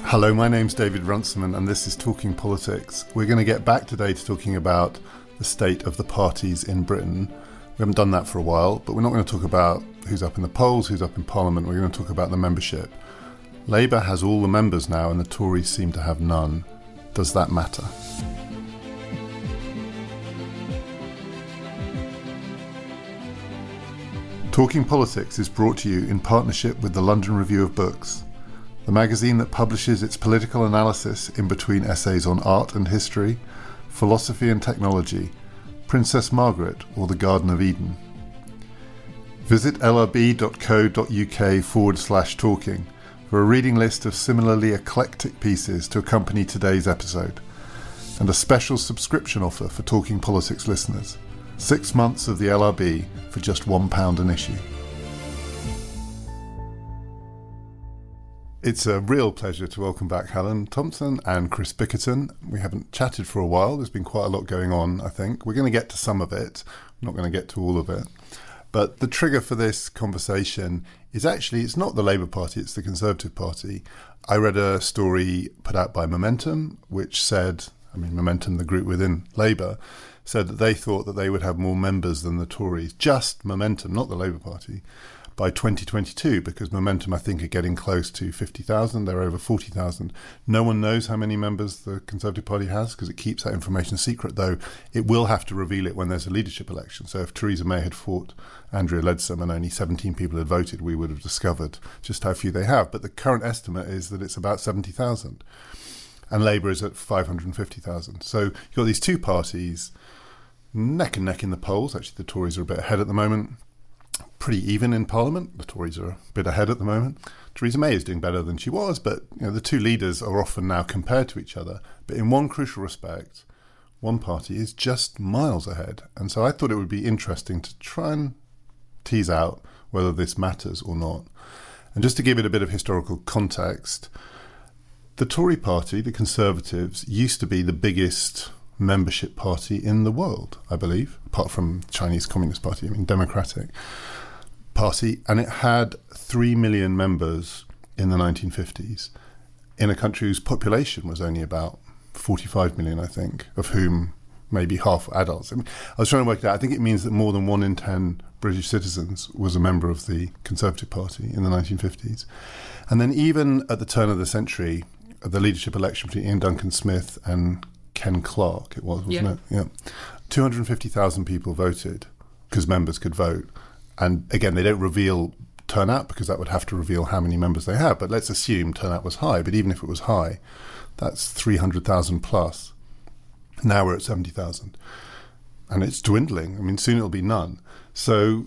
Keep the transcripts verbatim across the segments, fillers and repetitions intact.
Hello, my name's David Runciman and this is Talking Politics. We're going to get back today to talking about the state of the parties in Britain. We haven't done that for a while, but we're not going to talk about who's up in the polls, who's up in Parliament. We're going to talk about the membership. Labour has all the members now and the Tories seem to have none. Does that matter? Talking Politics is brought to you in partnership with the London Review of Books, the magazine that publishes its political analysis in between essays on art and history, philosophy and technology, Princess Margaret or the Garden of Eden. Visit lrb.co.uk forward slash talking for a reading list of similarly eclectic pieces to accompany today's episode, and a special subscription offer for Talking Politics listeners. Six months of the L R B for just one pound an issue. It's a real pleasure to welcome back Helen Thompson and Chris Bickerton. We haven't chatted for a while. There's been quite a lot going on, I think. We're going to get to some of it. I'm not going to get to all of it. But the trigger for this conversation is actually, it's not the Labour Party, it's the Conservative Party. I read a story put out by Momentum, which said, I mean, Momentum, the group within Labour, said that they thought that they would have more members than the Tories, just Momentum, not the Labour Party, by twenty twenty-two, because Momentum, I think, are getting close to fifty thousand. They're over forty thousand. No one knows how many members the Conservative Party has because it keeps that information secret, though it will have to reveal it when there's a leadership election. So if Theresa May had fought Andrea Leadsom and only seventeen people had voted, we would have discovered just how few they have. But the current estimate is that it's about seventy thousand. And Labour is at five hundred fifty thousand. So you've got these two parties neck and neck in the polls. Actually, the Tories are a bit ahead at the moment. Pretty even in Parliament. The Tories are a bit ahead at the moment. Theresa May is doing better than she was, but you know, the two leaders are often now compared to each other. But in one crucial respect, one party is just miles ahead. And so I thought it would be interesting to try and tease out whether this matters or not. And just to give it a bit of historical context, the Tory party, the Conservatives, used to be the biggest membership party in the world, I believe, apart from Chinese Communist Party, I mean Democratic Party, and it had three million members in the nineteen fifties in a country whose population was only about forty-five million, I think, of whom maybe half were adults. I mean, I was trying to work it out. I think it means that more than one in ten British citizens was a member of the Conservative Party in the nineteen fifties. And then even at the turn of the century, the leadership election between Ian Duncan Smith and Ken Clarke, it was, wasn't yeah. it? Yeah. two hundred fifty thousand people voted because members could vote. And again, they don't reveal turnout because that would have to reveal how many members they have. But let's assume turnout was high. But even if it was high, that's three hundred thousand plus. Now we're at seventy thousand. And it's dwindling. I mean, soon it'll be none. So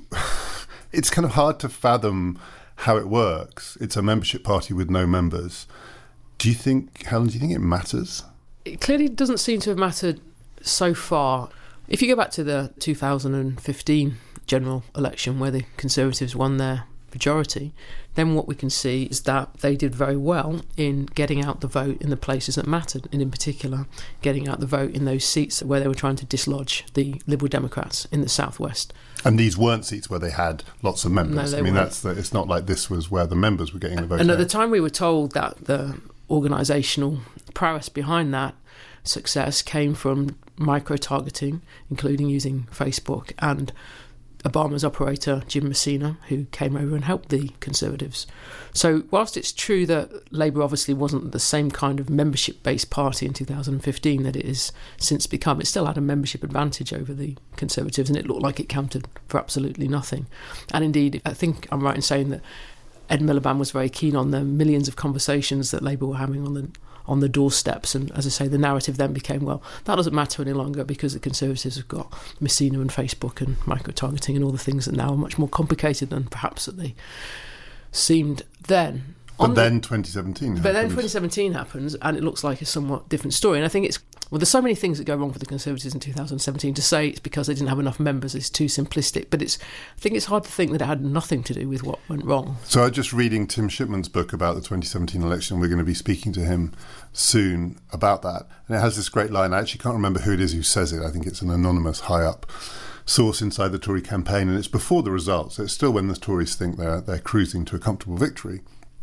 it's kind of hard to fathom how it works. It's a membership party with no members. Do you think, Helen, do you think it matters? It clearly doesn't seem to have mattered so far. If you go back to the two thousand fifteen general election where the Conservatives won their majority, then what we can see is that they did very well in getting out the vote in the places that mattered, and in particular getting out the vote in those seats where they were trying to dislodge the Liberal Democrats in the southwest. And these weren't seats where they had lots of members. No, I mean, weren't. that's the, it's not like this was where the members were getting the vote. And at out. the time we were told that the organisational prowess behind that success came from micro-targeting, including using Facebook, and Obama's operator Jim Messina, who came over and helped the Conservatives. So whilst it's true that Labour obviously wasn't the same kind of membership-based party in two thousand fifteen that it has since become, it still had a membership advantage over the Conservatives, and it looked like it counted for absolutely nothing. And indeed, I think I'm right in saying that Ed Miliband was very keen on the millions of conversations that Labour were having on the on the doorsteps, and as I say, the narrative then became, well, that doesn't matter any longer because the Conservatives have got Messina and Facebook and micro-targeting and all the things that now are much more complicated than perhaps that they seemed then. But then the, twenty seventeen happens. But then twenty seventeen happens, and it looks like a somewhat different story. And I think it's, well, there's so many things that go wrong for the Conservatives in two thousand seventeen. To say it's because they didn't have enough members is too simplistic. But it's, I think it's hard to think that it had nothing to do with what went wrong. So I'm just reading Tim Shipman's book about the twenty seventeen election. We're going to be speaking to him soon about that. And it has this great line. I actually can't remember who it is who says it. I think it's an anonymous high-up source inside the Tory campaign, and it's before the results. So it's still when the Tories think they're they're cruising to a comfortable victory.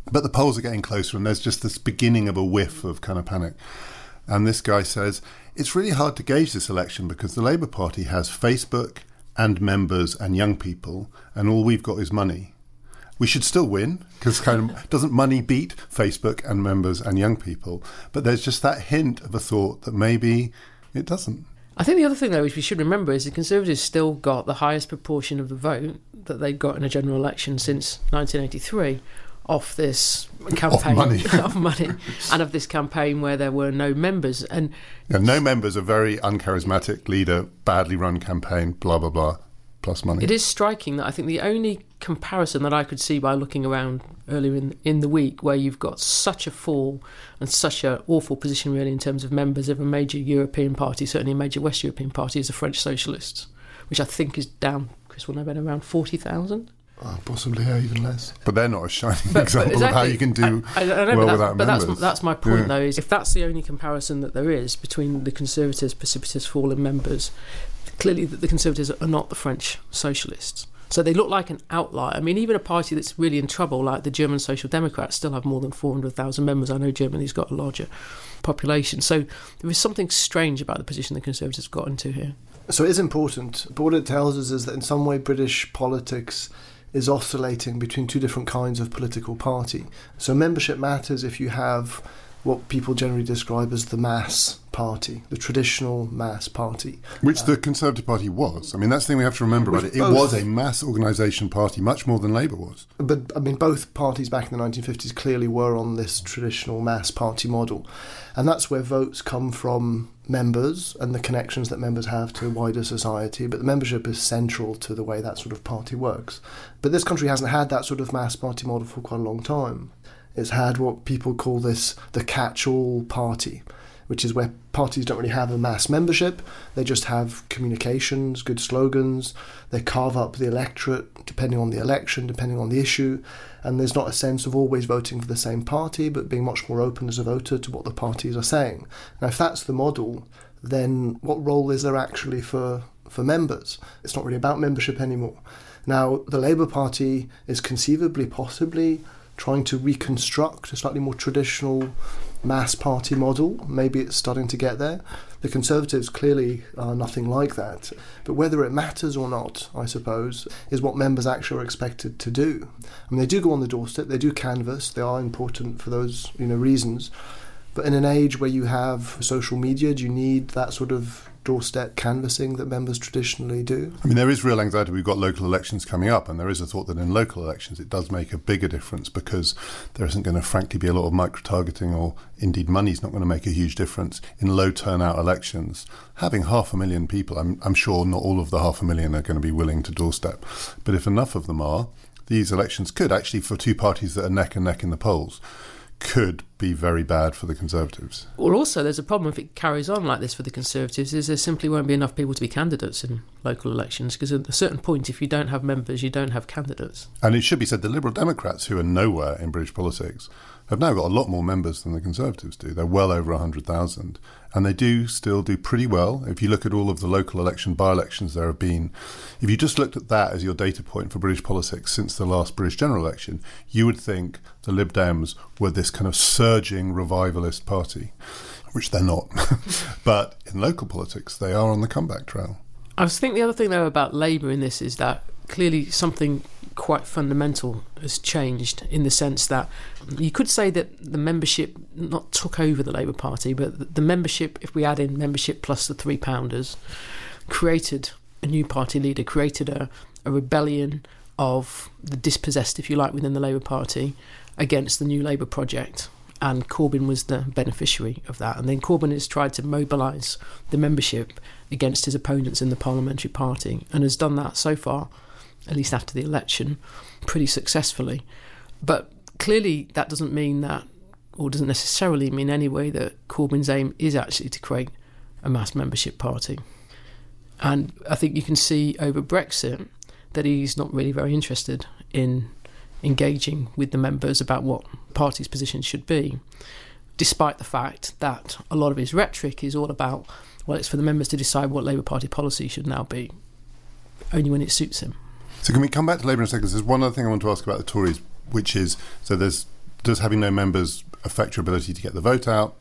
But the polls are getting closer, and there's just this beginning of a whiff of kind of panic. And this guy says, it's really hard to gauge this election because the Labour Party has Facebook and members and young people, and all we've got is money. We should still win, because kind of doesn't money beat Facebook and members and young people? But there's just that hint of a thought that maybe it doesn't. I think the other thing, though, which we should remember is the Conservatives still got the highest proportion of the vote that they'd got in a general election since nineteen eighty-three off this campaign. Of money. of money. And of this campaign where there were no members. And yeah, no members, a very uncharismatic leader, badly run campaign, blah, blah, blah. Plus money. It is striking that I think the only comparison that I could see by looking around earlier in in the week, where you've got such a fall and such an awful position really in terms of members of a major European party, certainly a major West European party, is the French Socialists, which I think is down, Chris will know better, around forty thousand. Oh, possibly, yeah, even less. But they're not a shining but, example but exactly, of how you can do I, I know, well but without but members. That's, that's my point, yeah. though, is if that's the only comparison that there is between the Conservatives' precipitous fall in members, clearly that the Conservatives are not the French Socialists. So they look like an outlier. I mean, even a party that's really in trouble, like the German Social Democrats, still have more than four hundred thousand members. I know Germany's got a larger population. So there is something strange about the position the Conservatives got into here. So it is important, but what it tells us is that in some way British politics is oscillating between two different kinds of political party. So membership matters if you have what people generally describe as the mass party, the traditional mass party. Which uh, the Conservative Party was. I mean, that's the thing we have to remember about it. It both, was a mass organisation party, much more than Labour was. But, I mean, both parties back in the nineteen fifties clearly were on this traditional mass party model. And that's where votes come from members and the connections that members have to wider society. But the membership is central to the way that sort of party works. But this country hasn't had that sort of mass party model for quite a long time. It's had what people call this the catch-all party, which is where parties don't really have a mass membership. They just have communications, good slogans. They carve up the electorate depending on the election, depending on the issue. And there's not a sense of always voting for the same party, but being much more open as a voter to what the parties are saying. Now, if that's the model, then what role is there actually for, for members? It's not really about membership anymore. Now, the Labour Party is conceivably, possibly, trying to reconstruct a slightly more traditional mass party model. Maybe it's starting to get there. The Conservatives clearly are nothing like that. But whether it matters or not, I suppose, is what members actually are expected to do. I mean, they do go on the doorstep, they do canvass, they are important for those, you know, reasons. But in an age where you have social media, do you need that sort of doorstep canvassing that members traditionally do? I mean, there is real anxiety. We've got local elections coming up, and there is a thought that in local elections it does make a bigger difference because there isn't going to, frankly, be a lot of micro-targeting, or indeed money's not going to make a huge difference in low turnout elections. Having half a million people, I'm, I'm sure not all of the half a million are going to be willing to doorstep, but if enough of them are, these elections could actually, for two parties that are neck and neck in the polls, could be very bad for the Conservatives. Well, also, there's a problem if it carries on like this for the Conservatives, is there simply won't be enough people to be candidates in local elections, because at a certain point, if you don't have members, you don't have candidates. And it should be said, the Liberal Democrats, who are nowhere in British politics, have now got a lot more members than the Conservatives do. They're well over one hundred thousand. And they do still do pretty well. If you look at all of the local election by-elections there have been, if you just looked at that as your data point for British politics since the last British general election, you would think the Lib Dems were this kind of surging revivalist party, which they're not. But in local politics, they are on the comeback trail. I think the other thing, though, about Labour in this is that clearly something quite fundamental has changed, in the sense that you could say that the membership not took over the Labour Party, but the membership, if we add in membership plus the three pounders, created a new party leader, created a, a rebellion of the dispossessed, if you like, within the Labour Party against the new Labour project. And Corbyn was the beneficiary of that. And then Corbyn has tried to mobilise the membership against his opponents in the parliamentary party, and has done that so far, at least after the election, pretty successfully. But clearly that doesn't mean that, or doesn't necessarily mean anyway, that Corbyn's aim is actually to create a mass membership party. And I think you can see over Brexit that he's not really very interested in engaging with the members about what party's position should be, despite the fact that a lot of his rhetoric is all about, well, it's for the members to decide what Labour Party policy should now be, only when it suits him. So can we come back to Labour in a second? There's one other thing I want to ask about the Tories, which is, so there's Does having no members affect your ability to get the vote out?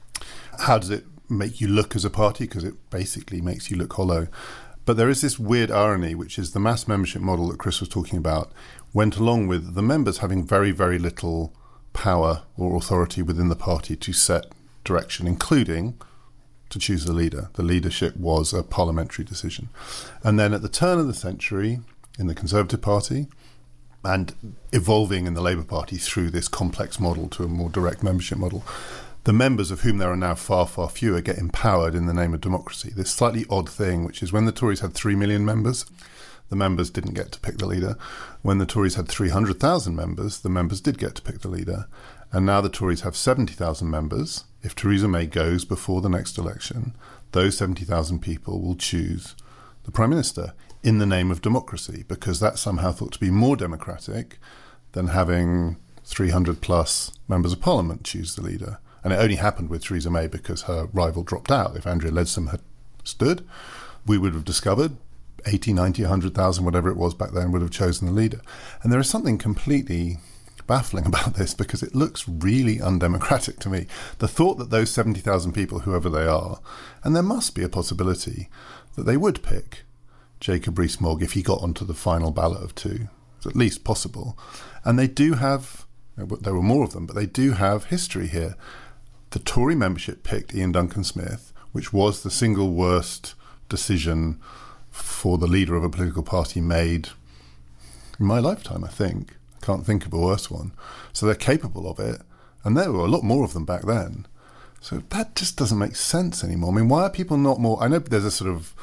How does it make you look as a party? Because it basically makes you look hollow. But there is this weird irony, which is the mass membership model that Chris was talking about went along with the members having very, very little power or authority within the party to set direction, including to choose the leader. The leadership was a parliamentary decision. And then at the turn of the century, in the Conservative Party, and evolving in the Labour Party through this complex model to a more direct membership model, the members, of whom there are now far, far fewer, get empowered in the name of democracy. This slightly odd thing, which is when the Tories had three million members, the members didn't get to pick the leader. When the Tories had three hundred thousand members, the members did get to pick the leader. And now the Tories have seventy thousand members. If Theresa May goes before the next election, those seventy thousand people will choose the Prime Minister in the name of democracy, because that's somehow thought to be more democratic than having three hundred plus members of Parliament choose the leader. And it only happened with Theresa May because her rival dropped out. If Andrea Leadsom had stood, we would have discovered eighty, ninety, one hundred thousand, whatever it was back then, would have chosen the leader. And there is something completely baffling about this, because it looks really undemocratic to me. The thought that those seventy thousand people, whoever they are, and there must be a possibility that they would pick Jacob Rees-Mogg if he got onto the final ballot of two. It's at least possible. And they do have, there were more of them, but they do have history here. The Tory membership picked Ian Duncan Smith, which was the single worst decision for the leader of a political party made in my lifetime, I think. I can't think of a worse one. So they're capable of it, and there were a lot more of them back then. So that just doesn't make sense anymore. I mean, why are people not more... I know there's a sort of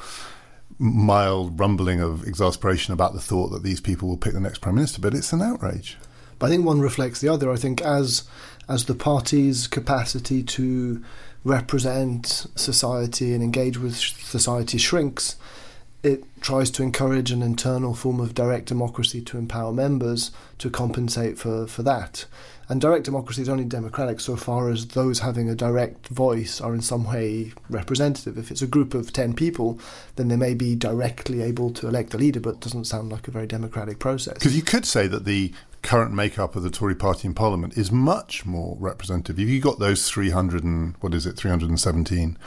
mild rumbling of exasperation about the thought that these people will pick the next Prime Minister, but it's an outrage. But I think one reflects the other. I think as as the party's capacity to represent society and engage with society shrinks, it tries to encourage an internal form of direct democracy to empower members to compensate for, for that. And direct democracy is only democratic so far as those having a direct voice are in some way representative. If it's a group of ten people, then they may be directly able to elect a leader, but it doesn't sound like a very democratic process. Because you could say that the current makeup of the Tory party in Parliament is much more representative. If you got those three hundred and, what is it, three hundred seventeen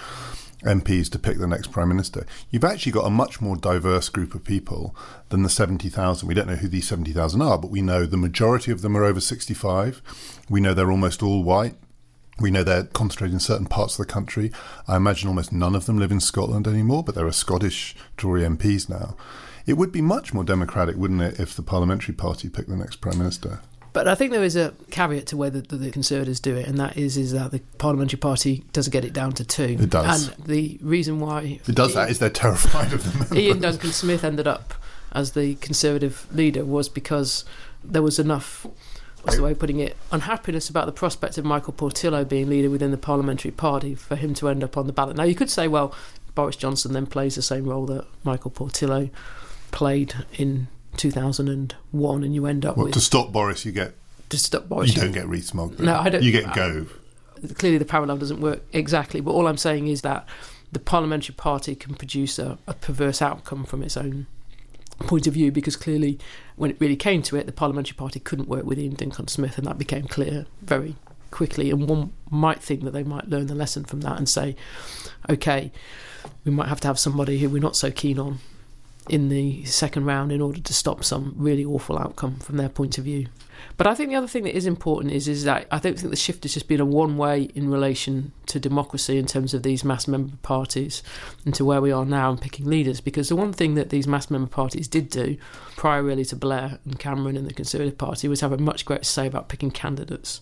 M Ps to pick the next Prime Minister, you've actually got a much more diverse group of people than the seventy thousand. We don't know who these seventy thousand are, but we know the majority of them are over sixty-five. We know they're almost all white. We know they're concentrated in certain parts of the country. I imagine almost none of them live in Scotland anymore, but there are Scottish Tory M Ps now. It would be much more democratic, wouldn't it, if the parliamentary party picked the next Prime Minister? But I think there is a caveat to whether the, the Conservatives do it, and that is is that the parliamentary party doesn't get it down to two. It does. And the reason why it does Ian, that is they're terrified of the members. Ian Duncan Smith ended up as the Conservative leader was because there was enough, what's the way of putting it, unhappiness about the prospect of Michael Portillo being leader within the parliamentary party for him to end up on the ballot. Now, you could say, well, Boris Johnson then plays the same role that Michael Portillo played in two thousand one, and you end up what, with... to stop Boris, you get... To stop Boris... You don't get Rees-Mogg. No, I don't... You get Gove. Uh, clearly the parallel doesn't work exactly, but all I'm saying is that the parliamentary party can produce a, a perverse outcome from its own point of view, because clearly when it really came to it, the parliamentary party couldn't work with Ian Duncan Smith, and that became clear very quickly. And one might think that they might learn the lesson from that and say, OK, we might have to have somebody who we're not so keen on in the second round in order to stop some really awful outcome from their point of view. But I think the other thing that is important is is that I don't think the shift has just been a one way in relation to democracy in terms of these mass member parties and to where we are now in picking leaders, because the one thing that these mass member parties did do prior really to Blair and Cameron and the Conservative Party was have a much greater say about picking candidates.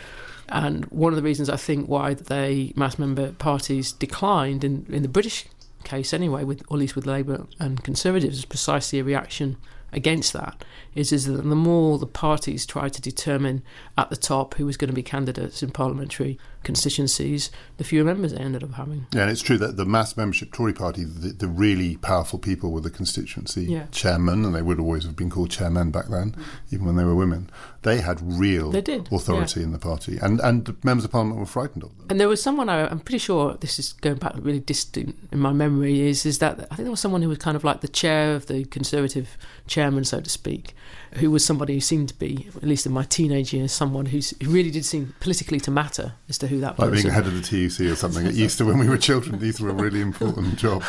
And one of the reasons I think why they mass member parties declined in, in the British case anyway, with or at least with Labour and Conservatives, is precisely a reaction against that, is, is that the more the parties tried to determine at the top who was going to be candidates in parliamentary constituencies, the fewer members they ended up having. Yeah, and it's true that the mass membership Tory party, the, the really powerful people were the constituency yeah. chairmen, and they would always have been called chairmen back then, mm. even when they were women. They had real they did, authority yeah. in the party, and, and members of parliament were frightened of them. And there was someone, I, I'm pretty sure, this is going back really distant in my memory, is, is that I think there was someone who was kind of like the chair of the Conservative chairman, so to speak, who was somebody who seemed to be, at least in my teenage years, someone who's, who really did seem politically to matter as to who that person was. Like being head of the T U C or something. It used to, when we were children, these were really important jobs.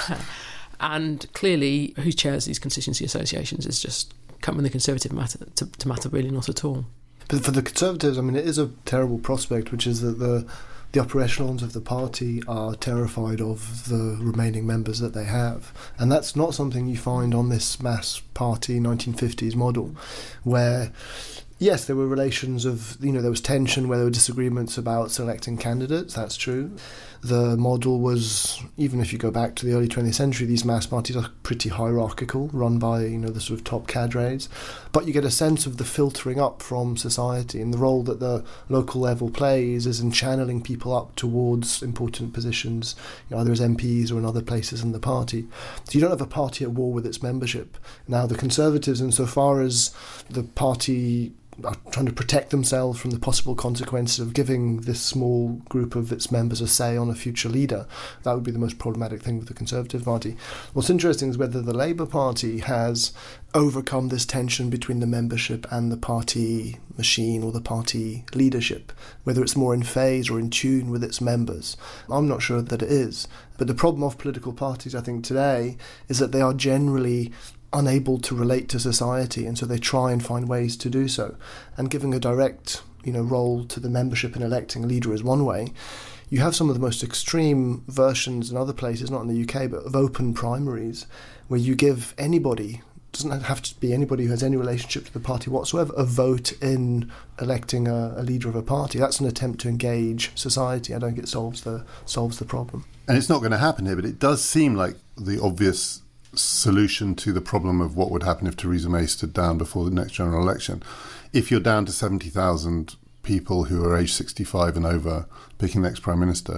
And clearly, who chairs these constituency associations is just come in the Conservative matter to, to matter really not at all. But for the Conservatives, I mean, it is a terrible prospect, which is that the the upper echelons of the party are terrified of the remaining members that they have. And that's not something you find on this mass party nineteen fifties model, where, yes, there were relations of, you know, there was tension where there were disagreements about selecting candidates, that's true. The model was, even if you go back to the early twentieth century, these mass parties are pretty hierarchical, run by, you know, the sort of top cadres. But you get a sense of the filtering up from society, and the role that the local level plays is in channeling people up towards important positions, you know, either as M Ps or in other places in the party. So you don't have a party at war with its membership. Now, the Conservatives, insofar as the party are trying to protect themselves from the possible consequences of giving this small group of its members a say on a future leader, that would be the most problematic thing with the Conservative Party. What's interesting is whether the Labour Party has overcome this tension between the membership and the party machine or the party leadership, whether it's more in phase or in tune with its members. I'm not sure that it is. But the problem of political parties, I think, today is that they are generally unable to relate to society, and so they try and find ways to do so. And giving a direct, you know, role to the membership in electing a leader is one way. You have some of the most extreme versions in other places, not in the U K, but of open primaries, where you give anybody, doesn't have to be anybody who has any relationship to the party whatsoever, a vote in electing a, a leader of a party. That's an attempt to engage society. I don't think it solves the solves the problem. And it's not going to happen here, but it does seem like the obvious solution to the problem of what would happen if Theresa May stood down before the next general election. If you're down to seventy thousand people who are age sixty-five and over picking the next Prime Minister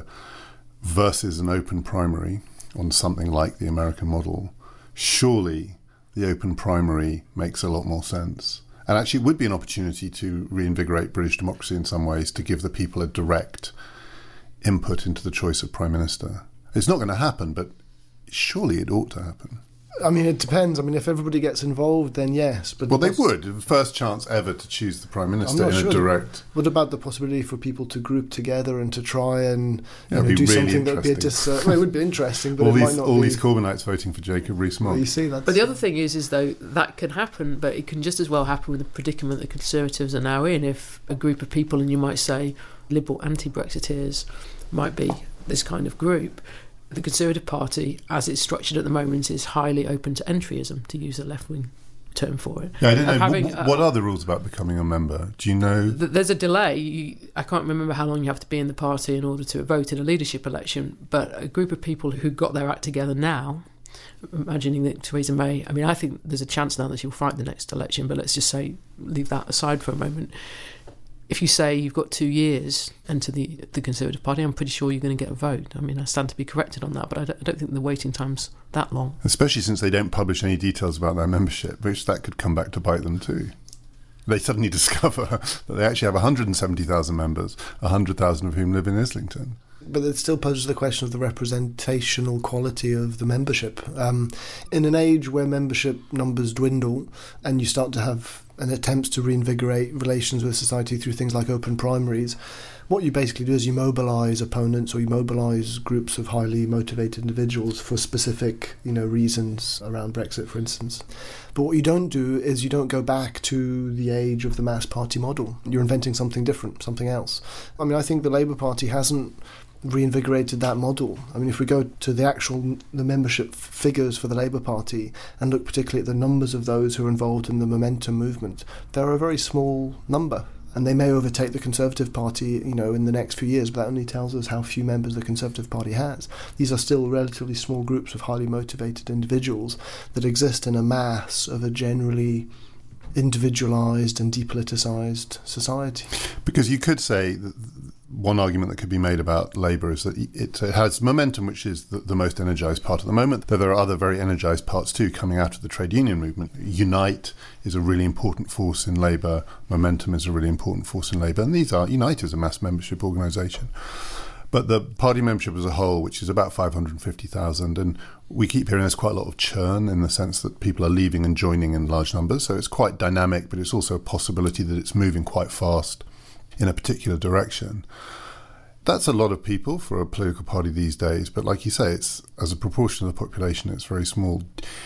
versus an open primary on something like the American model, surely the open primary makes a lot more sense. And actually it would be an opportunity to reinvigorate British democracy in some ways, to give the people a direct input into the choice of Prime Minister. It's not going to happen, but surely it ought to happen. I mean, it depends. I mean, if everybody gets involved, then yes. But well, they would. The first chance ever to choose the Prime Minister in sure. a direct... What about the possibility for people to group together and to try and you yeah, know, do really something that would be a dis- uh, well, it would be interesting, but all it these, might not all be... these Corbynites voting for Jacob Rees-Mogg. Well, you see, that's... But the other thing is, is though, that can happen, but it can just as well happen with the predicament that Conservatives are now in. If a group of people, and you might say liberal anti-Brexiteers might be this kind of group, the Conservative Party, as it's structured at the moment, is highly open to entryism, to use a left-wing term for it. Yeah, I don't know. Having, what, what are the rules about becoming a member? Do you know? Th- there's a delay. You, I can't remember how long you have to be in the party in order to vote in a leadership election, but a group of people who got their act together now, imagining that Theresa May, I mean, I think there's a chance now that she'll fight the next election, but let's just say, leave that aside for a moment. If you say you've got two years into the the Conservative Party, I'm pretty sure you're going to get a vote. I mean, I stand to be corrected on that, but I don't, I don't think the waiting time's that long. Especially since they don't publish any details about their membership, which that could come back to bite them too. They suddenly discover that they actually have one hundred seventy thousand members, one hundred thousand of whom live in Islington. But it still poses the question of the representational quality of the membership. Um, in an age where membership numbers dwindle and you start to have an attempts to reinvigorate relations with society through things like open primaries, what you basically do is you mobilise opponents or you mobilise groups of highly motivated individuals for specific, you know, reasons around Brexit, for instance. But what you don't do is you don't go back to the age of the mass party model. You're inventing something different, something else. I mean, I think the Labour Party hasn't reinvigorated that model. I mean, if we go to the actual the membership figures for the Labour Party and look particularly at the numbers of those who are involved in the Momentum movement, they're a very small number. And they may overtake the Conservative Party, you know, in the next few years, but that only tells us how few members the Conservative Party has. These are still relatively small groups of highly motivated individuals that exist in a mass of a generally individualised and depoliticised society. Because you could say that one argument that could be made about Labour is that it has Momentum, which is the, the most energised part at the moment, though there are other very energised parts too coming out of the trade union movement. Unite is a really important force in Labour, Momentum is a really important force in Labour, and these are, Unite is a mass membership organisation. But the party membership as a whole, which is about five hundred fifty thousand, and we keep hearing there's quite a lot of churn in the sense that people are leaving and joining in large numbers. So it's quite dynamic, but it's also a possibility that it's moving quite fast in a particular direction. That's a lot of people for a political party these days, but like you say, it's as a proportion of the population, it's very small.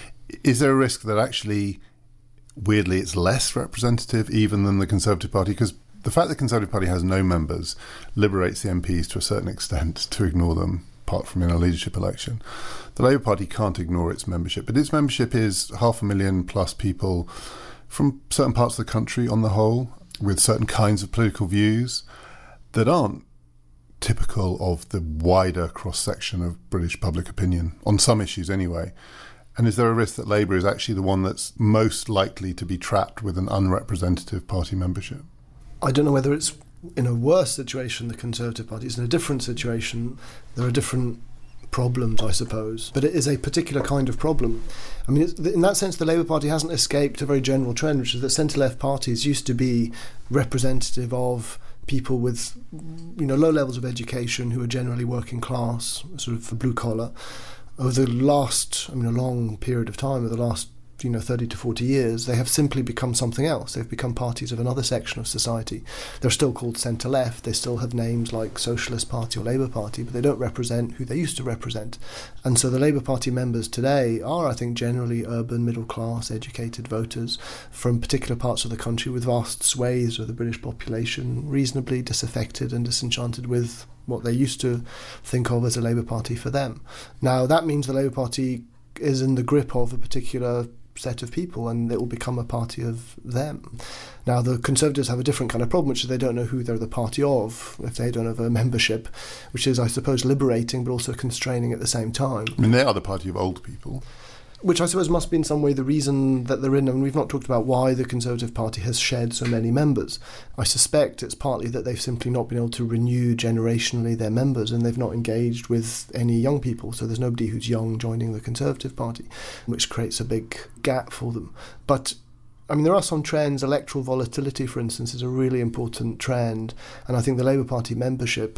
Is there a risk that actually, weirdly, it's less representative even than the Conservative Party? Because the fact the Conservative Party has no members liberates the M Ps to a certain extent to ignore them, apart from in a leadership election. The Labour Party can't ignore its membership, but its membership is half a million plus people from certain parts of the country on the whole, with certain kinds of political views that aren't typical of the wider cross-section of British public opinion, on some issues anyway. And is there a risk that Labour is actually the one that's most likely to be trapped with an unrepresentative party membership? I don't know whether it's in a worse situation, the Conservative Party. It's in a different situation. There are different problems, I suppose. But it is a particular kind of problem. I mean, it's, in that sense, the Labour Party hasn't escaped a very general trend, which is that centre-left parties used to be representative of people with, you know, low levels of education who are generally working class, sort of blue collar. Over the last, I mean, a long period of time, over the last, you know, thirty to forty years, they have simply become something else. They've become parties of another section of society. They're still called centre-left. They still have names like Socialist Party or Labour Party, but they don't represent who they used to represent. And so the Labour Party members today are, I think, generally urban, middle-class, educated voters from particular parts of the country with vast swathes of the British population reasonably disaffected and disenchanted with what they used to think of as a Labour Party for them. Now, that means the Labour Party is in the grip of a particular set of people, and it will become a party of them. Now, the Conservatives have a different kind of problem, which is they don't know who they're the party of if they don't have a membership, which is, I suppose, liberating but also constraining at the same time. I mean, they are the party of old people. Which I suppose must be in some way the reason that they're in. I mean, we've not talked about why the Conservative Party has shed so many members. I suspect it's partly that they've simply not been able to renew generationally their members, and they've not engaged with any young people. So there's nobody who's young joining the Conservative Party, which creates a big gap for them. But I mean, there are some trends. Electoral volatility, for instance, is a really important trend. And I think the Labour Party membership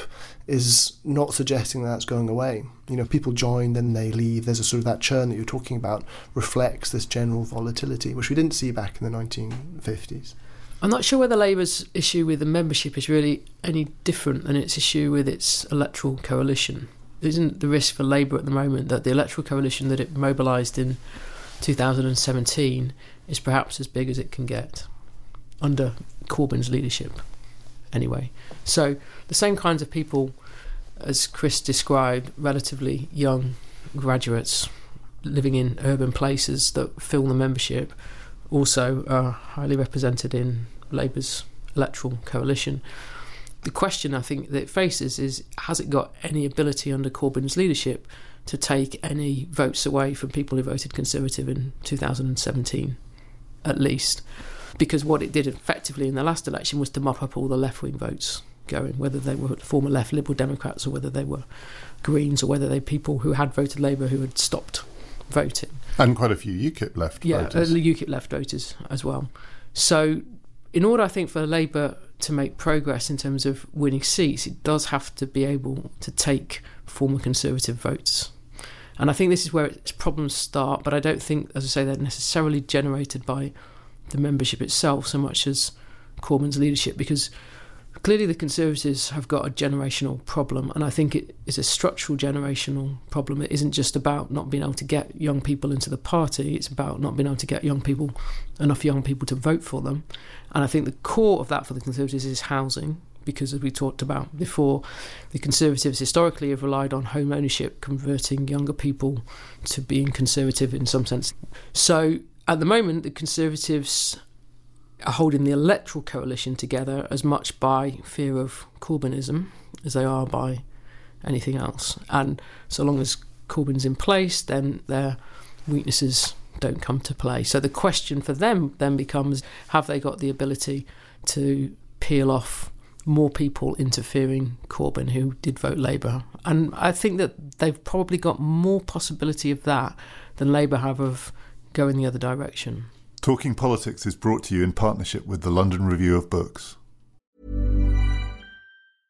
is not suggesting that that's going away. You know, people join, then they leave. There's a sort of that churn that you're talking about reflects this general volatility, which we didn't see back in the nineteen fifties. I'm not sure whether Labour's issue with the membership is really any different than its issue with its electoral coalition. Isn't the risk for Labour at the moment that the electoral coalition that it mobilised in two thousand seventeen is perhaps as big as it can get under Corbyn's leadership anyway? So the same kinds of people as Chris described, relatively young graduates living in urban places that fill the membership, also are highly represented in Labour's electoral coalition. The question I think that it faces is, has it got any ability under Corbyn's leadership to take any votes away from people who voted Conservative in two thousand seventeen, at least? Because what it did effectively in the last election was to mop up all the left-wing votes going, whether they were former left Liberal Democrats or whether they were Greens or whether they people who had voted Labour who had stopped voting. And quite a few UKIP left yeah, voters. Yeah, uh, UKIP left voters as well. So in order, I think, for Labour to make progress in terms of winning seats, it does have to be able to take former Conservative votes. And I think this is where its problems start, but I don't think, as I say, they're necessarily generated by the membership itself so much as Corbyn's leadership, because clearly the Conservatives have got a generational problem, and I think it is a structural generational problem. It isn't just about not being able to get young people into the party, it's about not being able to get young people, enough young people to vote for them. And I think the core of that for the Conservatives is housing, because as we talked about before, the Conservatives historically have relied on home ownership, converting younger people to being Conservative in some sense. So at the moment, the Conservatives are holding the electoral coalition together as much by fear of Corbynism as they are by anything else. And so long as Corbyn's in place, then their weaknesses don't come to play. So the question for them then becomes, have they got the ability to peel off more people interfering Corbyn who did vote Labour? And I think that they've probably got more possibility of that than Labour have of going the other direction. Talking Politics is brought to you in partnership with the London Review of Books.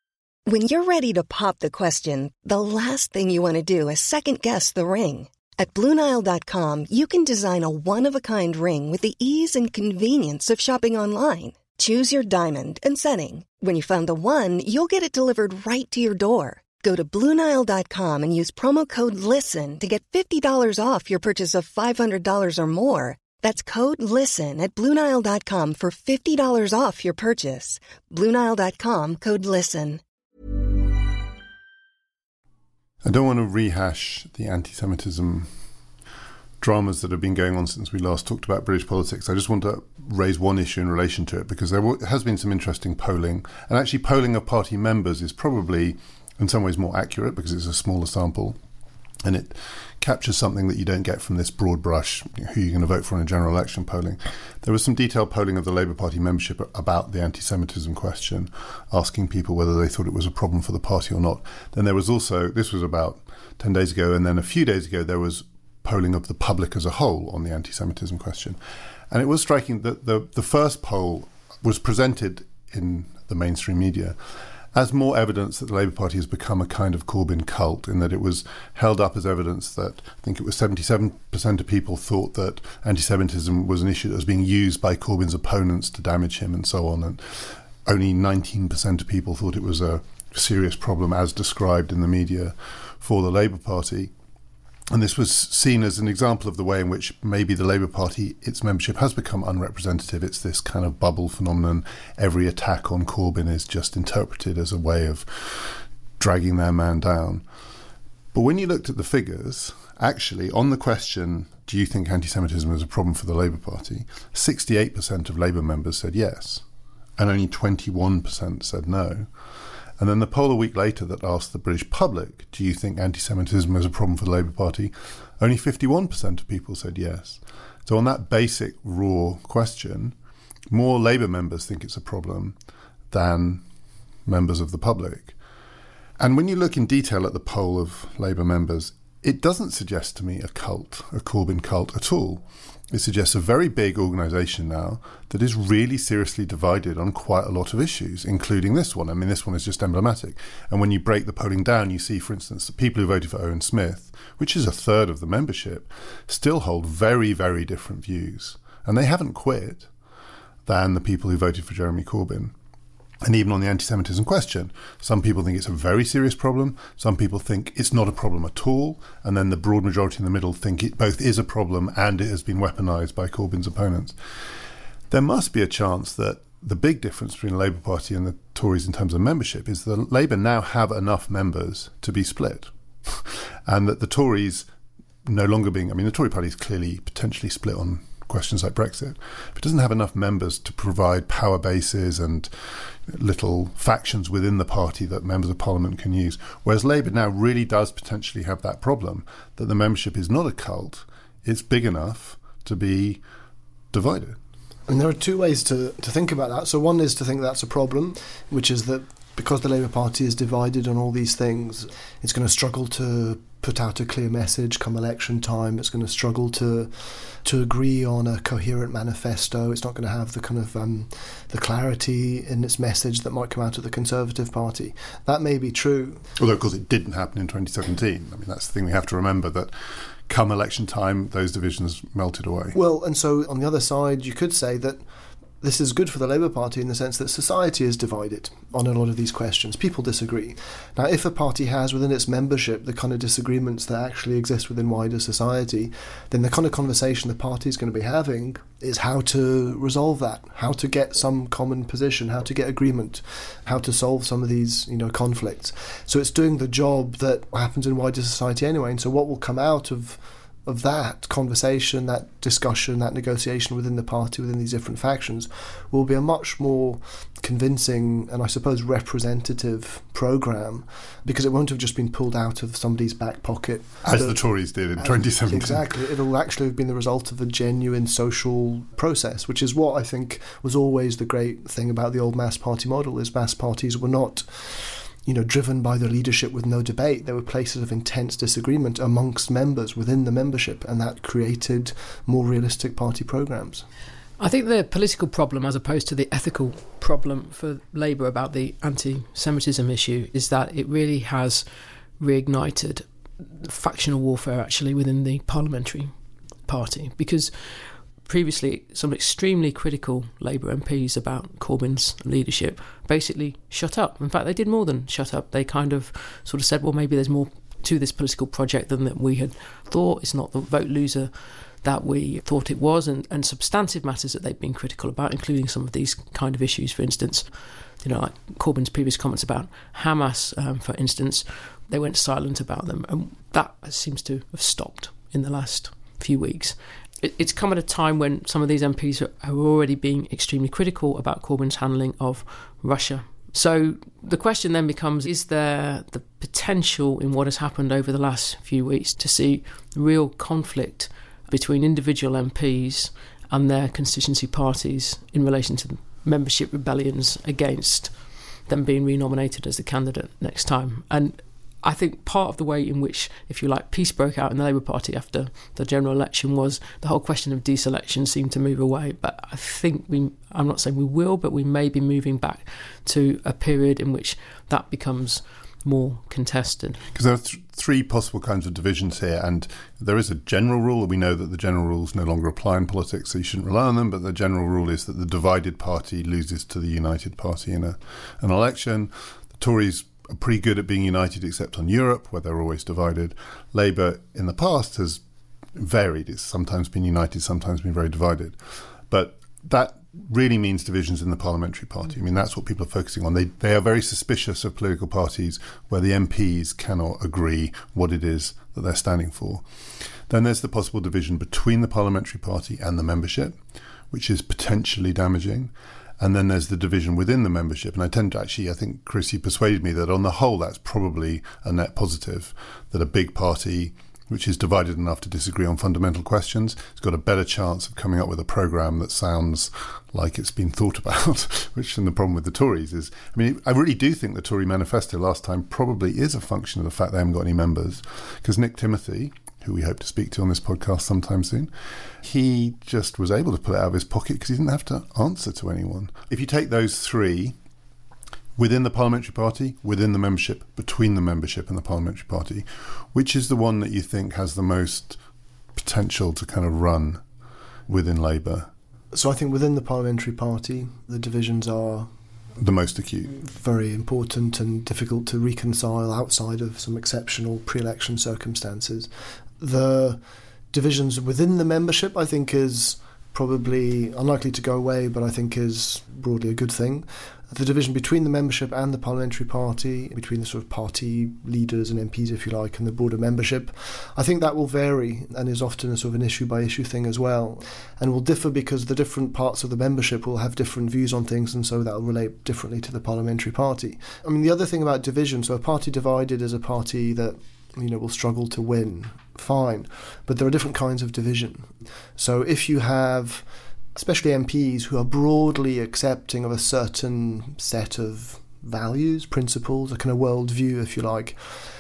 When you're ready to pop the question, the last thing you want to do is second-guess the ring. At Blue Nile dot com, you can design a one-of-a-kind ring with the ease and convenience of shopping online. Choose your diamond and setting. When you find the one, you'll get it delivered right to your door. Go to Blue Nile dot com and use promo code LISTEN to get fifty dollars off your purchase of five hundred dollars or more. That's code LISTEN at Blue Nile dot com for fifty dollars off your purchase. Blue Nile dot com, code LISTEN. I don't want to rehash the anti-Semitism dramas that have been going on since we last talked about British politics. I just want to raise one issue in relation to it, because there has been some interesting polling. And actually polling of party members is probably in some ways more accurate because it's a smaller sample. And it captures something that you don't get from this broad brush, who you're going to vote for in a general election polling. There was some detailed polling of the Labour Party membership about the anti-Semitism question, asking people whether they thought it was a problem for the party or not. Then there was also, this was about ten days ago, and then a few days ago there was polling of the public as a whole on the anti-Semitism question. And it was striking that the, the first poll was presented in the mainstream media as more evidence that the Labour Party has become a kind of Corbyn cult, in that it was held up as evidence that I think it was seventy-seven percent of people thought that anti-Semitism was an issue that was being used by Corbyn's opponents to damage him and so on. And only nineteen percent of people thought it was a serious problem as described in the media for the Labour Party. And this was seen as an example of the way in which maybe the Labour Party, its membership has become unrepresentative. It's this kind of bubble phenomenon. Every attack on Corbyn is just interpreted as a way of dragging their man down. But when you looked at the figures, actually, on the question, do you think anti-Semitism is a problem for the Labour Party, sixty-eight percent of Labour members said yes, and only twenty-one percent said no. And then the poll a week later that asked the British public, do you think anti-Semitism is a problem for the Labour Party? Only fifty-one percent of people said yes. So on that basic, raw question, more Labour members think it's a problem than members of the public. And when you look in detail at the poll of Labour members, it doesn't suggest to me a cult, a Corbyn cult at all. It suggests a very big organisation now that is really seriously divided on quite a lot of issues, including this one. I mean, this one is just emblematic. And when you break the polling down, you see, for instance, the people who voted for Owen Smith, which is a third of the membership, still hold very, very different views. And they haven't quit than the people who voted for Jeremy Corbyn. And even on the anti-Semitism question, some people think it's a very serious problem. Some people think it's not a problem at all. And then the broad majority in the middle think it both is a problem and it has been weaponised by Corbyn's opponents. There must be a chance that the big difference between the Labour Party and the Tories in terms of membership is that Labour now have enough members to be split. And that the Tories no longer being... I mean, the Tory party is clearly potentially split on questions like Brexit, but it doesn't have enough members to provide power bases and little factions within the party that members of parliament can use. Whereas Labour now really does potentially have that problem, that the membership is not a cult, it's big enough to be divided. And there are two ways to, to think about that. So one is to think that's a problem, which is that because the Labour Party is divided on all these things, it's going to struggle to put out a clear message come election time. It's going to struggle to to agree on a coherent manifesto. It's not going to have the kind of um, the clarity in its message that might come out of the Conservative Party. That may be true. Although, of course, it didn't happen in twenty seventeen. I mean, that's the thing we have to remember, that come election time, those divisions melted away. Well, and so on the other side, you could say that this is good for the Labour Party in the sense that society is divided on a lot of these questions. People disagree. Now, if a party has within its membership the kind of disagreements that actually exist within wider society, then the kind of conversation the party is going to be having is how to resolve that, how to get some common position, how to get agreement, how to solve some of these, you know, conflicts. So it's doing the job that happens in wider society anyway. And so what will come out of of that conversation, that discussion, that negotiation within the party, within these different factions, will be a much more convincing and I suppose representative programme, because it won't have just been pulled out of somebody's back pocket. As the, the Tories did in twenty seventeen. Exactly. It'll actually have been the result of a genuine social process, which is what I think was always the great thing about the old mass party model, is mass parties were not, you know, driven by the leadership with no debate. There were places of intense disagreement amongst members within the membership, and that created more realistic party programmes. I think the political problem, as opposed to the ethical problem for Labour about the anti-Semitism issue, is that it really has reignited factional warfare actually within the parliamentary party, because previously some extremely critical Labour M Ps about Corbyn's leadership basically shut up. In fact, they did more than shut up. They kind of sort of said, well, maybe there's more to this political project than that we had thought. It's not the vote loser that we thought it was, and, and substantive matters that they've been critical about, including some of these kind of issues, for instance, you know, like Corbyn's previous comments about Hamas, um, for instance, they went silent about them, and that seems to have stopped in the last few weeks. It, it's come at a time when some of these M Ps are, are already being extremely critical about Corbyn's handling of Russia. So the question then becomes, is there the potential in what has happened over the last few weeks to see real conflict between individual M Ps and their constituency parties in relation to membership rebellions against them being renominated as the candidate next time? And I think part of the way in which, if you like, peace broke out in the Labour Party after the general election was the whole question of deselection seemed to move away. But I think we, I'm not saying we will, but we may be moving back to a period in which that becomes more contested. Because there are th- three possible kinds of divisions here, and there is a general rule. We know that the general rules no longer apply in politics, so you shouldn't rely on them, but the general rule is that the divided party loses to the united party in a, an election. The Tories are pretty good at being united, except on Europe, where they're always divided. Labour in the past has varied. It's sometimes been united, sometimes been very divided. But that really means divisions in the parliamentary party. I mean, that's what people are focusing on. They they are very suspicious of political parties where the M Ps cannot agree what it is that they're standing for. Then there's the possible division between the parliamentary party and the membership, which is potentially damaging. And then there's the division within the membership. And I tend to actually, I think, Chris, you persuaded me that on the whole, that's probably a net positive, that a big party which is divided enough to disagree on fundamental questions, has got a better chance of coming up with a programme that sounds like it's been thought about, which is the problem with the Tories is, I mean, I really do think the Tory manifesto last time probably is a function of the fact they haven't got any members, because Nick Timothy, who we hope to speak to on this podcast sometime soon, he just was able to pull it out of his pocket because he didn't have to answer to anyone. If you take those three, within the parliamentary party, within the membership, between the membership and the parliamentary party, which is the one that you think has the most potential to kind of run within Labour? So I think within the parliamentary party, the divisions are the most acute, very important and difficult to reconcile outside of some exceptional pre-election circumstances. The divisions within the membership, I think, is probably unlikely to go away, but I think is broadly a good thing. The division between the membership and the parliamentary party, between the sort of party leaders and M Ps, if you like, and the broader membership, I think that will vary and is often a sort of an issue-by-issue thing as well, and will differ because the different parts of the membership will have different views on things, and so that will relate differently to the parliamentary party. I mean, the other thing about division, so a party divided is a party that, you know, will struggle to win, fine, but there are different kinds of division. So if you have especially M Ps who are broadly accepting of a certain set of values, principles, a kind of worldview, if you like,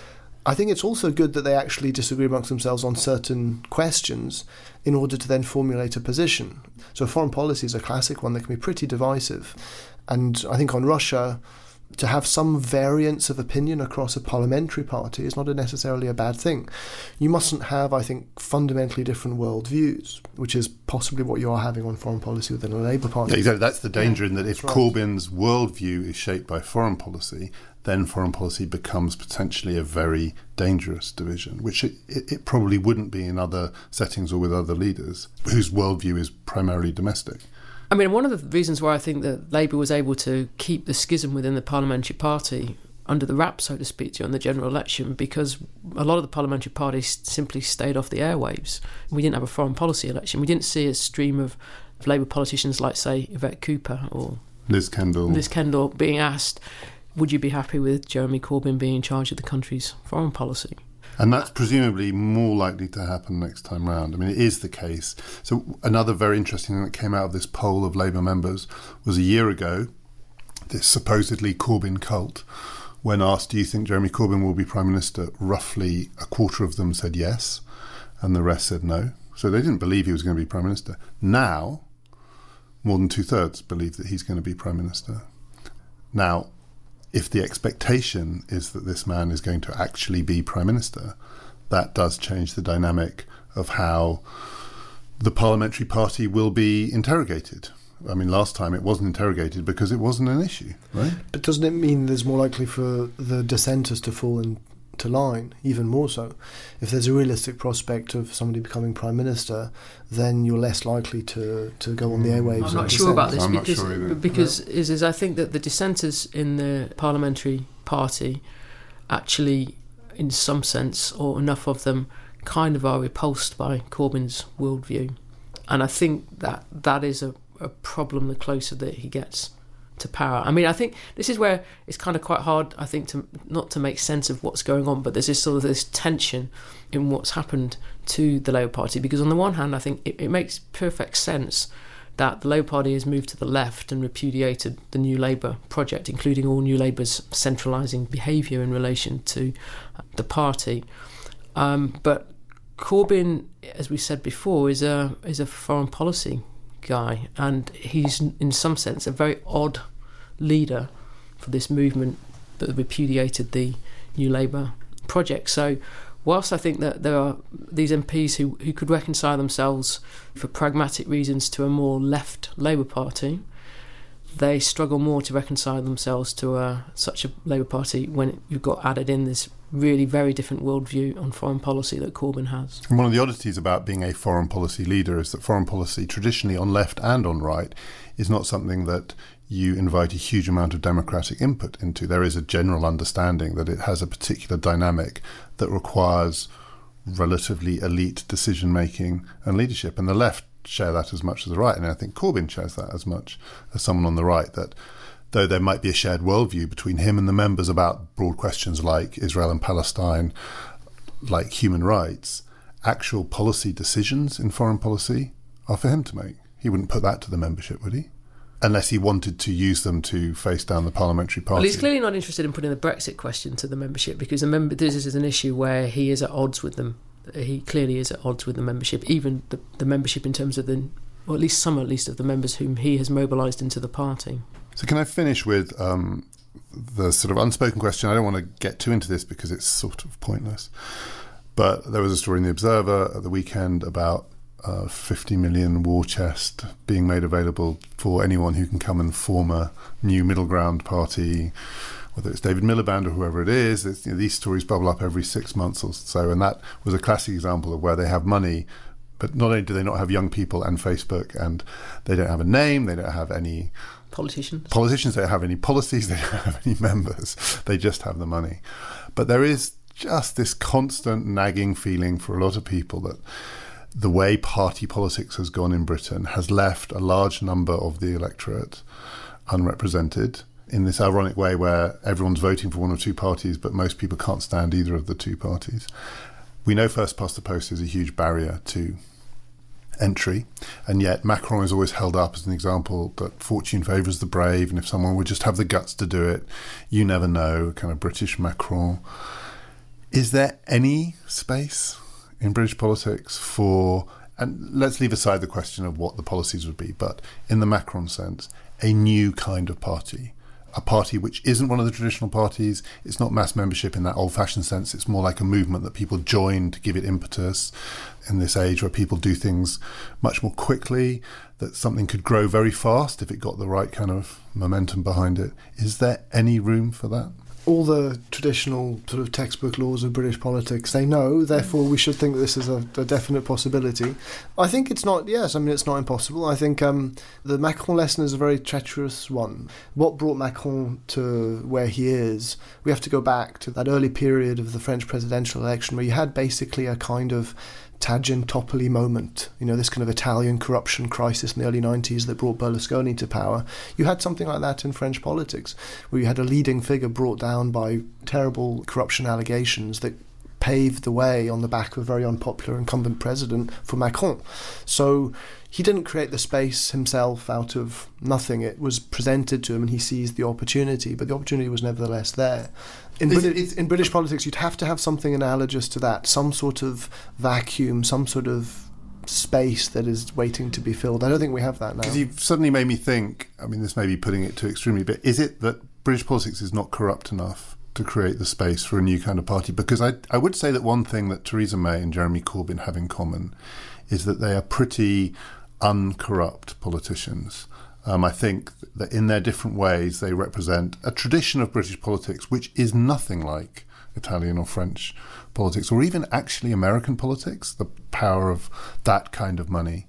I think it's also good that they actually disagree amongst themselves on certain questions in order to then formulate a position. So foreign policy is a classic one that can be pretty divisive. And I think on Russia, to have some variance of opinion across a parliamentary party is not necessarily a bad thing. You mustn't have, I think, fundamentally different worldviews, which is possibly what you are having on foreign policy within a Labour Party. Yeah, exactly. That's the danger, yeah, in that if right. Corbyn's worldview is shaped by foreign policy, then foreign policy becomes potentially a very dangerous division, which it, it, it probably wouldn't be in other settings or with other leaders whose worldview is primarily domestic. I mean, one of the reasons why I think that Labour was able to keep the schism within the parliamentary party under the wrap, so to speak, during the general election, because a lot of the parliamentary parties simply stayed off the airwaves. We didn't have a foreign policy election. We didn't see a stream of Labour politicians like, say, Yvette Cooper or Liz Kendall. Liz Kendall being asked, would you be happy with Jeremy Corbyn being in charge of the country's foreign policy? And that's presumably more likely to happen next time round. I mean, it is the case. So another very interesting thing that came out of this poll of Labour members was a year ago, this supposedly Corbyn cult, when asked, do you think Jeremy Corbyn will be Prime Minister, roughly a quarter of them said yes, and the rest said no. So they didn't believe he was going to be Prime Minister. Now, more than two-thirds believe that he's going to be Prime Minister. Now, if the expectation is that this man is going to actually be Prime Minister, that does change the dynamic of how the parliamentary party will be interrogated. I mean, last time it wasn't interrogated because it wasn't an issue, right? But doesn't it mean there's more likely for the dissenters to fall into line, even more so? If there's a realistic prospect of somebody becoming Prime Minister, then you're less likely to, to go on the airwaves. I'm not sure about this I'm because, not sure because is, is I think that the dissenters in the parliamentary party actually, in some sense, or enough of them, kind of are repulsed by Corbyn's worldview. And I think that that is a a problem the closer that he gets to power. I mean, I think this is where it's kind of quite hard, I think, to not to make sense of what's going on, but there's this sort of this tension in what's happened to the Labour Party, because on the one hand, I think it, it makes perfect sense that the Labour Party has moved to the left and repudiated the New Labour project, including all New Labour's centralising behaviour in relation to the party. Um, but Corbyn, as we said before, is a is a foreign policy guy, and he's in some sense a very odd leader for this movement that repudiated the New Labour project. So whilst I think that there are these M Ps who, who could reconcile themselves for pragmatic reasons to a more left Labour Party, they struggle more to reconcile themselves to a, such a Labour Party when you've got added in this really very different worldview on foreign policy that Corbyn has. And one of the oddities about being a foreign policy leader is that foreign policy, traditionally on left and on right, is not something that you invite a huge amount of democratic input into. There is a general understanding that it has a particular dynamic that requires relatively elite decision-making and leadership, and the left share that as much as the right, and I think Corbyn shares that as much as someone on the right, that though there might be a shared worldview between him and the members about broad questions like Israel and Palestine, like human rights, actual policy decisions in foreign policy are for him to make. He wouldn't put that to the membership, would he? Unless he wanted to use them to face down the parliamentary party. Well, he's clearly not interested in putting the Brexit question to the membership, because the member, this is an issue where he is at odds with them. He clearly is at odds with the membership, even the, the membership in terms of the, or at least some at least of the members whom he has mobilised into the party. So can I finish with um, the sort of unspoken question? I don't want to get too into this because it's sort of pointless. But there was a story in The Observer at the weekend about a fifty million war chest being made available for anyone who can come and form a new middle ground party, whether it's David Miliband or whoever it is. It's, you know, these stories bubble up every six months or so, and that was a classic example of where they have money, but not only do they not have young people and Facebook, and they don't have a name, they don't have any politicians. Politicians don't have any policies, they don't have any members, they just have the money. But there is just this constant nagging feeling for a lot of people that the way party politics has gone in Britain has left a large number of the electorate unrepresented, in this ironic way where everyone's voting for one or two parties, but most people can't stand either of the two parties. We know first past the post is a huge barrier to entry, and yet Macron is always held up as an example that fortune favours the brave, and if someone would just have the guts to do it, you never know, kind of British Macron. Is there any space in British politics for, and let's leave aside the question of what the policies would be, but in the Macron sense, a new kind of party? A party which isn't one of the traditional parties. It's not mass membership in that old-fashioned sense. It's more like a movement that people join to give it impetus in this age where people do things much more quickly, that something could grow very fast if it got the right kind of momentum behind it. Is there any room for that? All the traditional sort of textbook laws of British politics say no, therefore we should think that this is a, a definite possibility. I think it's not, yes, I mean, it's not impossible. I think um, the Macron lesson is a very treacherous one. What brought Macron to where he is, we have to go back to that early period of the French presidential election where you had basically a kind of Tangentopoli moment, you know, this kind of Italian corruption crisis in the early nineties that brought Berlusconi to power. You had something like that in French politics, where you had a leading figure brought down by terrible corruption allegations that paved the way on the back of a very unpopular incumbent president for Macron. So he didn't create the space himself out of nothing. It was presented to him and he seized the opportunity, but the opportunity was nevertheless there. In, British, in British politics, you'd have to have something analogous to that, some sort of vacuum, some sort of space that is waiting to be filled. I don't think we have that now. Because you've suddenly made me think, I mean, this may be putting it too extremely, but is it that British politics is not corrupt enough to create the space for a new kind of party? Because I, I would say that one thing that Theresa May and Jeremy Corbyn have in common is that they are pretty uncorrupt politicians. Um, I think that in their different ways they represent a tradition of British politics which is nothing like Italian or French politics, or even actually American politics, the power of that kind of money.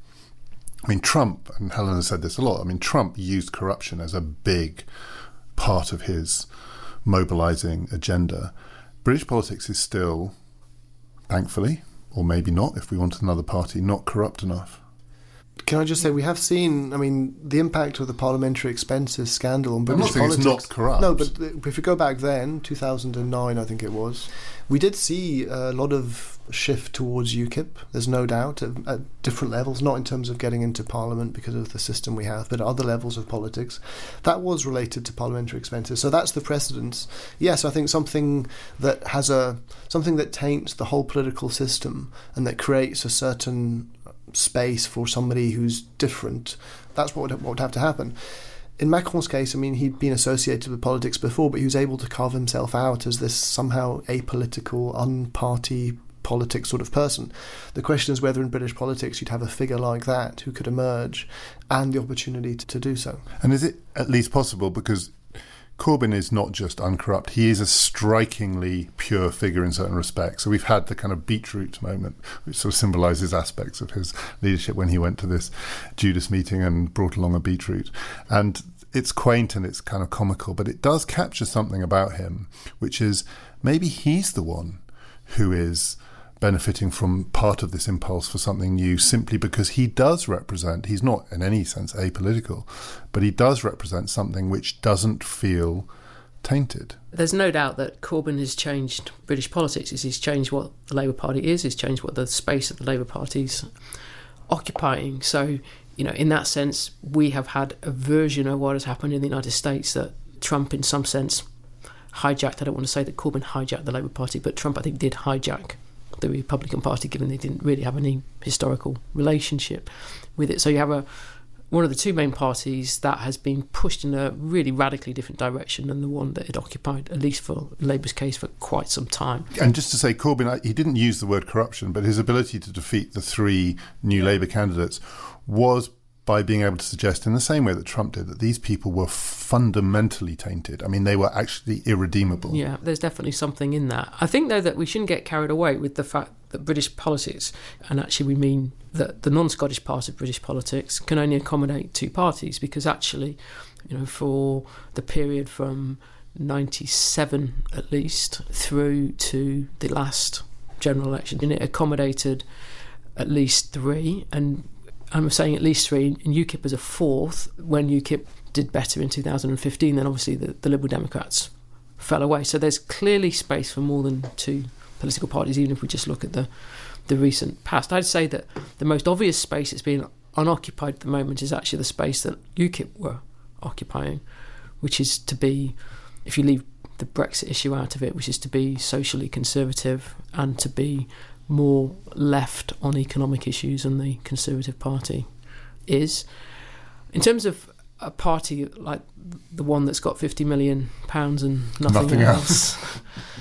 I mean, Trump, and Helen has said this a lot, I mean, Trump used corruption as a big part of his mobilising agenda. British politics is still, thankfully, or maybe not, if we want another party, not corrupt enough. Can I just say, we have seen, I mean, the impact of the parliamentary expenses scandal on British politics. It's not corrupt. No, but if you go back then, two thousand nine, I think it was, we did see a lot of shift towards UKIP, there's no doubt, at, at different levels, not in terms of getting into Parliament because of the system we have, but at other levels of politics. That was related to parliamentary expenses. So that's the precedence. Yes, I think something that has a, something that taints the whole political system and that creates a certain space for somebody who's different, that's what would, what would have to happen. In Macron's case, I mean, he'd been associated with politics before, but he was able to carve himself out as this somehow apolitical, unparty politics sort of person. The question is whether in British politics you'd have a figure like that who could emerge and the opportunity to, to do so. And is it at least possible, because Corbyn is not just uncorrupt, he is a strikingly pure figure in certain respects. So we've had the kind of beetroot moment, which sort of symbolises aspects of his leadership when he went to this Judas meeting and brought along a beetroot. And it's quaint and it's kind of comical, but it does capture something about him, which is maybe he's the one who is benefiting from part of this impulse for something new, simply because he does represent, he's not in any sense apolitical, but he does represent something which doesn't feel tainted. There's no doubt that Corbyn has changed British politics. He's changed what the Labour Party is, he's changed what the space that the Labour Party's occupying. So, you know, in that sense, we have had a version of what has happened in the United States that Trump, in some sense, hijacked. I don't want to say that Corbyn hijacked the Labour Party, but Trump, I think, did hijack the Republican Party, given they didn't really have any historical relationship with it. So you have a one of the two main parties that has been pushed in a really radically different direction than the one that it occupied, at least for Labour's case, for quite some time. And just to say, Corbyn, he didn't use the word corruption, but his ability to defeat the three new Labour candidates was by being able to suggest, in the same way that Trump did, that these people were fundamentally tainted. I mean, they were actually irredeemable. Yeah, there's definitely something in that. I think, though, that we shouldn't get carried away with the fact that British politics, and actually we mean that the non-Scottish part of British politics, can only accommodate two parties, because actually, you know, for the period from ninety-seven at least through to the last general election, and it accommodated at least three, and I'm saying at least three, and UKIP as a fourth. When UKIP did better in two thousand fifteen, then obviously the, the Liberal Democrats fell away. So there's clearly space for more than two political parties, even if we just look at the, the recent past. I'd say that the most obvious space that's being unoccupied at the moment is actually the space that UKIP were occupying, which is to be, if you leave the Brexit issue out of it, which is to be socially conservative and to be more left on economic issues than the Conservative Party is. In terms of a party like the one that's got fifty million pounds and nothing, nothing else, else.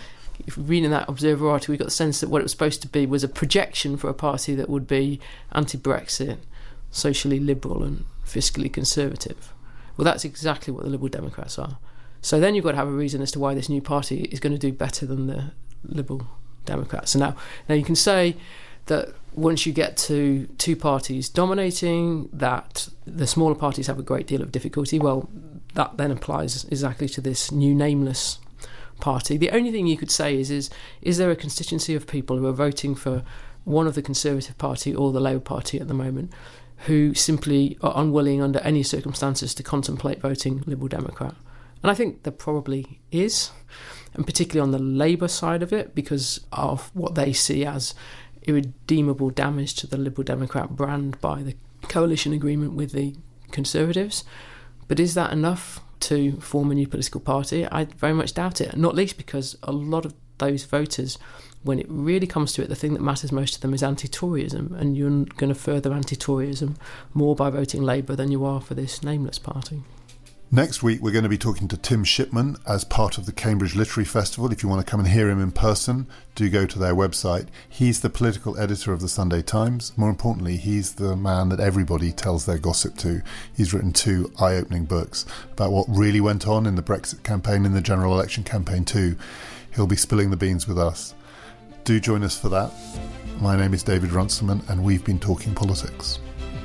If reading that Observer article, we got the sense that what it was supposed to be was a projection for a party that would be anti-Brexit, socially liberal and fiscally conservative. Well, that's exactly what the Liberal Democrats are. So then you've got to have a reason as to why this new party is going to do better than the Liberal Democrats. So now, now you can say that once you get to two parties dominating, that the smaller parties have a great deal of difficulty. Well, that then applies exactly to this new nameless party. The only thing you could say is, is, is there a constituency of people who are voting for one of the Conservative Party or the Labour Party at the moment who simply are unwilling under any circumstances to contemplate voting Liberal Democrat? And I think there probably is, and particularly on the Labour side of it, because of what they see as irredeemable damage to the Liberal Democrat brand by the coalition agreement with the Conservatives. But is that enough to form a new political party? I very much doubt it, not least because a lot of those voters when it really comes to it, the thing that matters most to them is anti-Toryism, and you're going to further anti-Toryism more by voting Labour than you are for this nameless party. Next week, we're going to be talking to Tim Shipman as part of the Cambridge Literary Festival. If you want to come and hear him in person, do go to their website. He's the political editor of the Sunday Times. More importantly, he's the man that everybody tells their gossip to. He's written two eye-opening books about what really went on in the Brexit campaign, in the general election campaign too. He'll be spilling the beans with us. Do join us for that. My name is David Runciman, and we've been talking politics.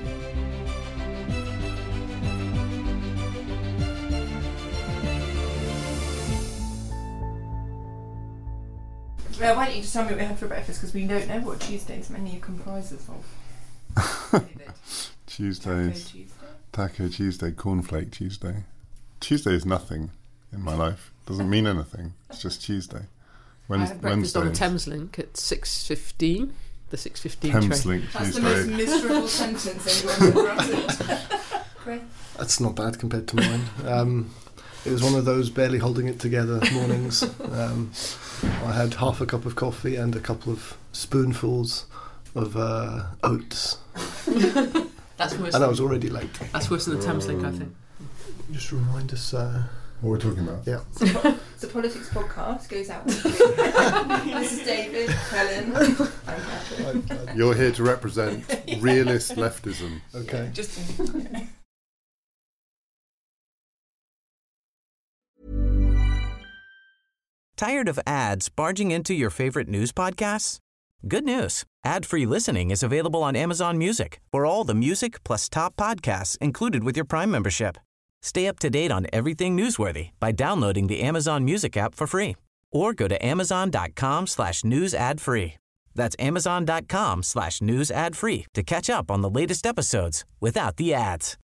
Well, why don't you just tell me what we had for breakfast, because we don't know what Tuesday's menu comprises of. Tuesdays. Taco Tuesday. Taco Tuesday, Cornflake Tuesday. Tuesday is nothing in my life. Doesn't mean anything. It's just Tuesday. I had breakfast on the Thameslink at six fifteen. The six fifteen train. Thameslink That's Tuesday. the most miserable sentence anyone ever uttered. Great. That's not bad compared to mine. Um, it was one of those barely holding it together mornings. Um, I had half a cup of coffee and a couple of spoonfuls of uh, oats. That's worse. And I was already late. That's worse than the Thameslink, I think. Just remind us... Uh, What we're talking about? yeah. The Politics Podcast goes out with you. This is David, Helen, I'm Catherine. You're here to represent realist leftism. Okay. Just Tired of ads barging into your favorite news podcasts? Good news. Ad-free listening is available on Amazon Music for all the music plus top podcasts included with your Prime membership. Stay up to date on everything newsworthy by downloading the Amazon Music app for free or go to amazon.com slash news ad free. That's amazon.com slash news ad free to catch up on the latest episodes without the ads.